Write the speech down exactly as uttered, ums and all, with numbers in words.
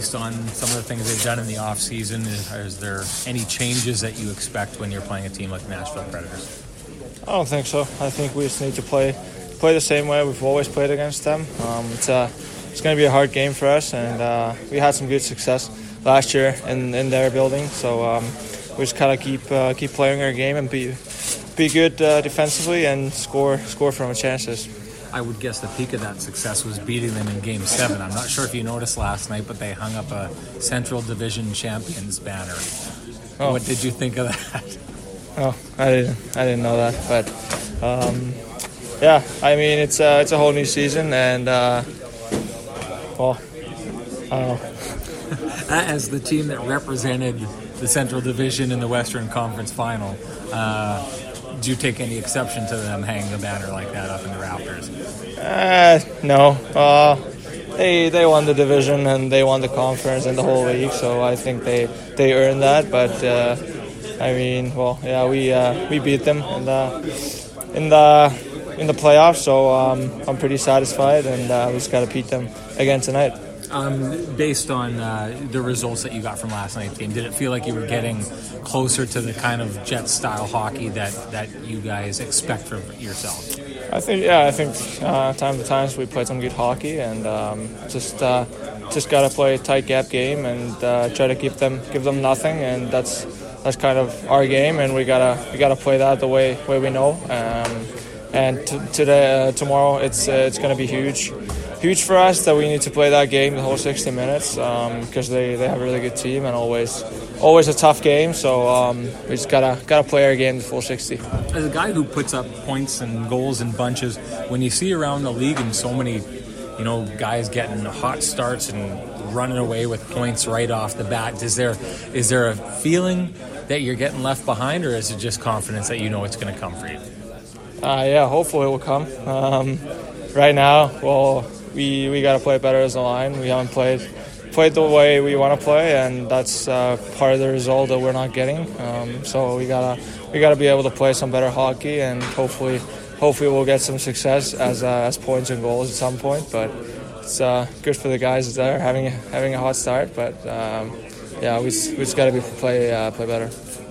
Based on some of the things they've done in the off season, is, is there any changes that you expect when you're playing a team like Nashville Predators? I don't think so. I think we just need to play play the same way we've always played against them. Um, it's a, it's going to be a hard game for us, and uh, we had some good success last year in, in their building. So um, we just kind of keep uh, keep playing our game and be be good uh, defensively and score score from our chances. I would guess the peak of that success was beating them in Game seven. I'm not sure if you noticed last night, but they hung up a Central Division Champions banner. Oh. What did you think of that? Oh, I didn't, I didn't know that. But, um, yeah, I mean, it's, uh, it's a whole new season, and, uh, well, I don't know. As the team that represented the Central Division in the Western Conference Final, uh, do you take any exception to them hanging the banner like that up in the rafters? Uh, no. Uh, they they won the division and they won the conference and the whole league, so I think they, they earned that. But uh, I mean, well, yeah, we uh, we beat them in the in the in the playoffs, so um, I'm pretty satisfied, and uh, we just got to beat them again tonight. Um, based on uh, the results that you got from last night's game, did it feel like you were getting closer to the kind of Jets-style hockey that, that you guys expect from yourself? I think, yeah, I think uh, time to times we played some good hockey, and um, just uh, just got to play a tight gap game and uh, try to keep them give them nothing, and that's that's kind of our game, and we gotta we gotta play that the way way we know. Um, and t- today, uh, tomorrow, it's uh, it's gonna be huge. Huge for us that we need to play that game the whole sixty minutes because um, they, they have a really good team and always always a tough game. So um, we just gotta gotta play our game the full sixty. As a guy who puts up points and goals in bunches, when you see around the league and so many, you know, guys getting hot starts and running away with points right off the bat, is there is there a feeling that you're getting left behind, or is it just confidence that you know it's going to come for you? Uh, yeah, hopefully it will come. Um, right now, well. We we got to play better as a line. We haven't played played the way we want to play, and that's uh, part of the result that we're not getting. Um, so we gotta we gotta be able to play some better hockey, and hopefully hopefully we'll get some success as uh, as points and goals at some point. But it's uh, good for the guys there having having a hot start. But um, yeah, we we just got to be play uh, play better.